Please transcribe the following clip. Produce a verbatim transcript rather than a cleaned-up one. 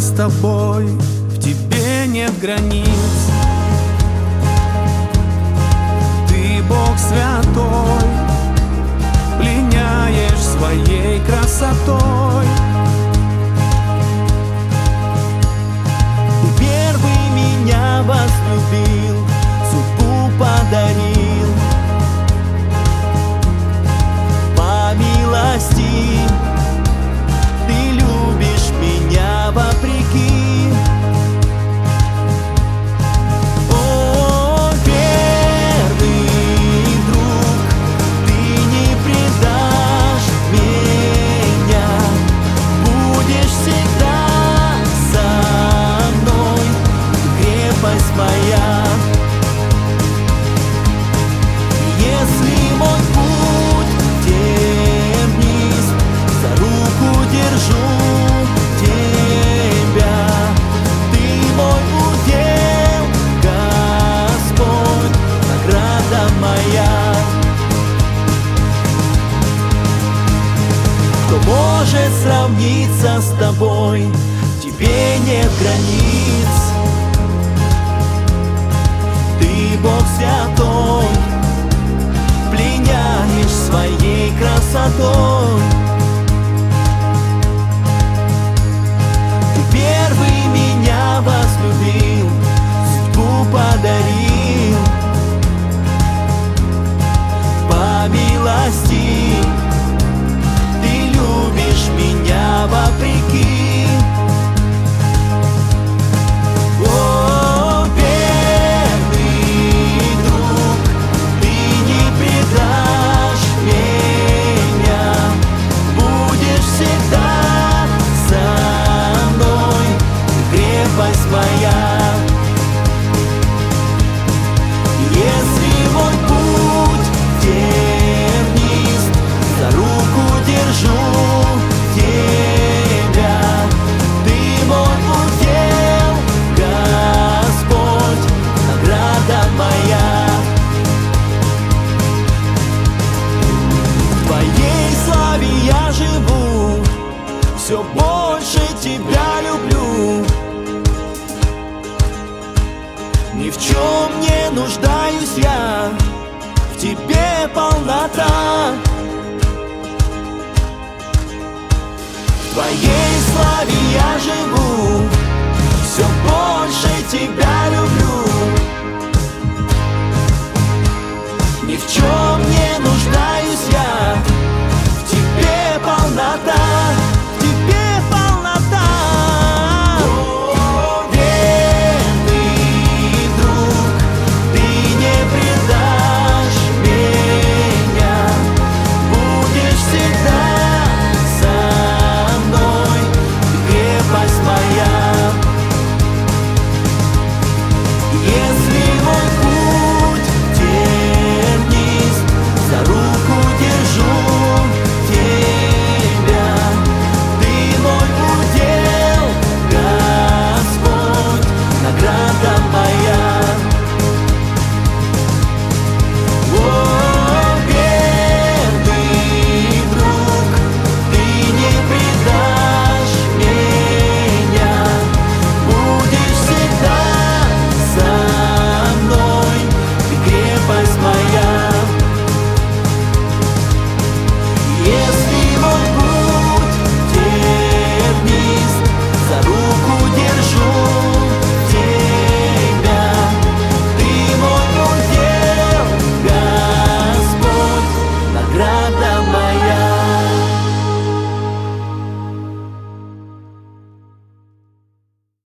с тобой, в тебе нет границ. Ты Бог святой, пленяешь своей красотой. Ты первый меня возлюбил, судьбу подарил. По милости ты любишь меня вопреки. О, верный друг, ты не предашь меня, будешь всегда со мной, крепость моя. Если мой путь где вниз, за руку держу тебя. Ты мой удел, Господь, награда моя. Кто может сравниться с тобой? Тебе нет границ. Ты Бог святой, пленяешь своей красотой. Ты первый меня возлюбил, судьбу подарил. По милости ты любишь меня вопреки. О, верный друг, ты не предашь меня, будешь всегда со мной, крепость моя. Если мой путь где вниз, за руку держу тебя. Ты мой удел, Господь, награда моя. В твоей славе я живу, все больше тебя люблю. Ни в чем не нуждаюсь я, в тебе полнота. В твоей славе я живу, все больше тебя люблю. Ни в чем